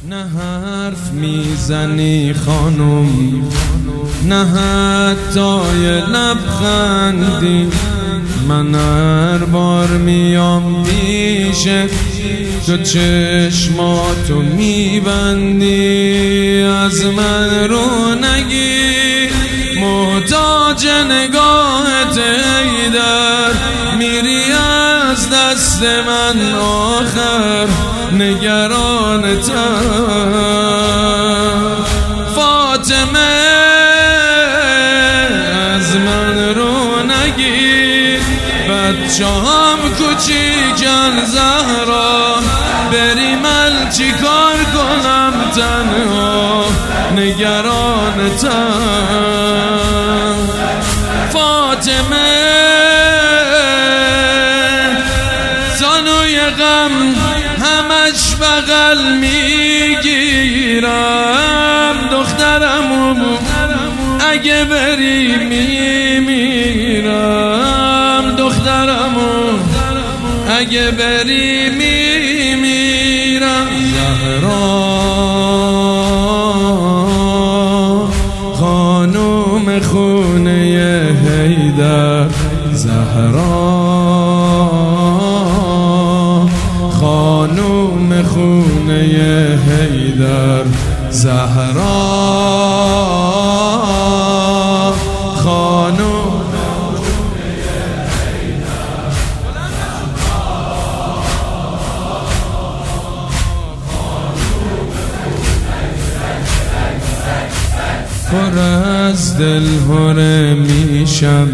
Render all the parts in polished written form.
نه حرف میزنی خانم، نه حتی یه لبخندی. من هر بار میام پیشت تو چشماتو میبندی. از من رو نگیر، محتاج نگاهت حیدر. میری از دست من آخر، نگرانتم فاطمه. از من رو نگیر، بچه‌ام کوچیکن زهرا. بری من چی کار کنم تنها، نگرانتم فاطمه. زانوی غم همش بغل میگیرم. دخترمو اگه بری میمیرم. دخترمو اگه بری میمیرم. زهرا خانوم خونه حیدر. زهرا خانوم خونه حیدر. زهرا خانوم خونه حیدر. پر از دل هره میشم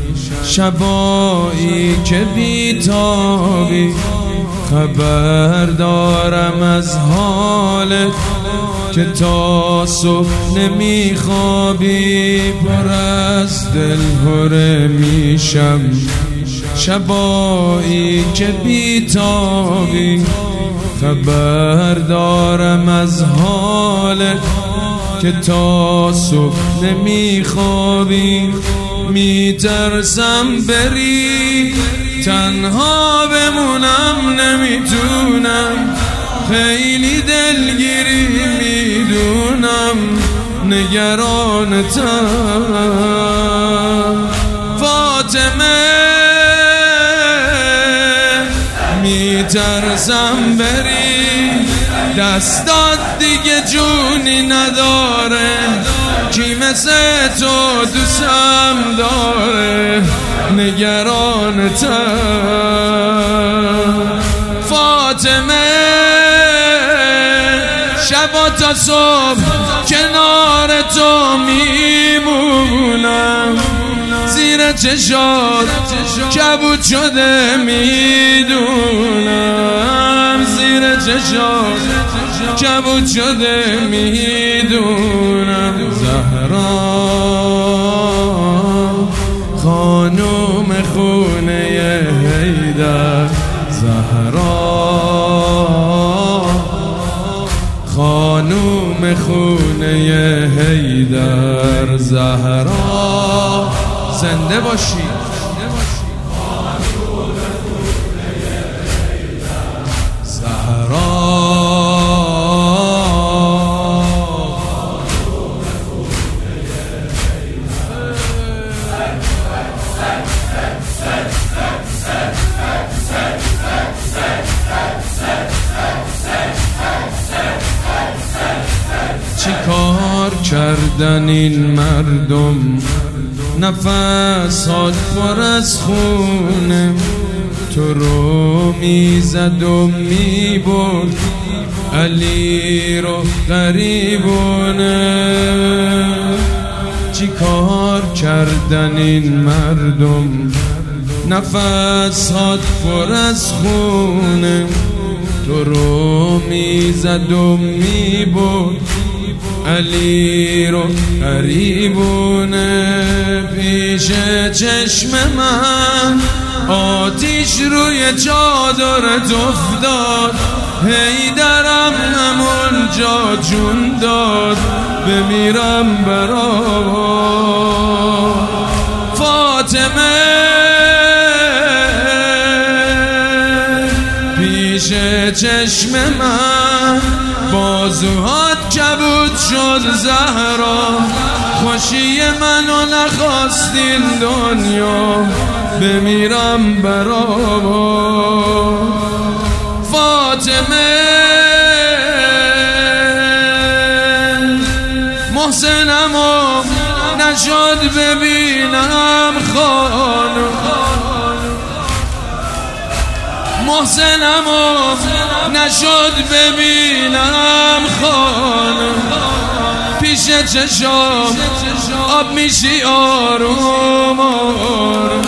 شبایی که بیتابی. خبر دارم از حالت که تا صبح نمیخوابی. پر از دل هره میشم شبایی که بیتابی. خبر دارم از حالت که تا صبح نمیخوابی. میترسم بری تنها بمونم، نمیتونم. خیلی دلگیری میدونم، نگرانتم فاطمه. میترسم بری، دستات دیگه جونی نداره. کی مثل تو دوستم داره، نگرانتم فاطمه. شب تا صبح کنار تو میمونم. زیر چشات کبود شده میدونم. زیر چشات کبود شده میدونم. زهرا خانوم خونه حیدر. زهرا خانوم خونه حیدر. زهرا زنده باشی. چی کار کردن این مردم، نفسات پر از خونه. تو رو میزد و میبرد علی رو غریبونه. چی کار کردن این مردم، نفسات پر از خونه. تو رو میزد و میبرد علی رو غریبونه. پیش چشم من آتیش روی چادرت افتاد. حیدرم همون جا جون داد، بمیرم برا فاطمه. پیش چشم من با آرزوهات کبود شد زهرا، خوشی منو نخواستین دنیا، بمیرم برا فاطمه. محسنمو نشد ببینم خانم، محسنمو نشد ببینم خانم، پیش چشام آب میشی آروم آروم.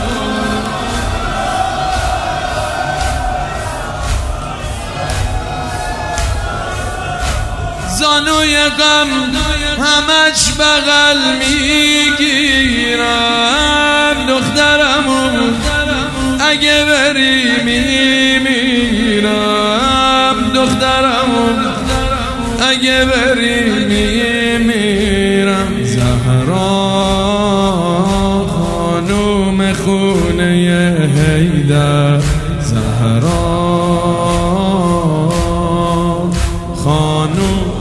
زانوی غم همش بغل میگیرم، دخترمو اگه بری میمیرم، دخترمو اگه بری میمیرم. زهرا خانوم خونه حیدر، زهرا خانوم،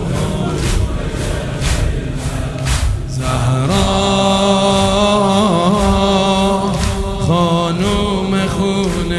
زهرا خانوم خونه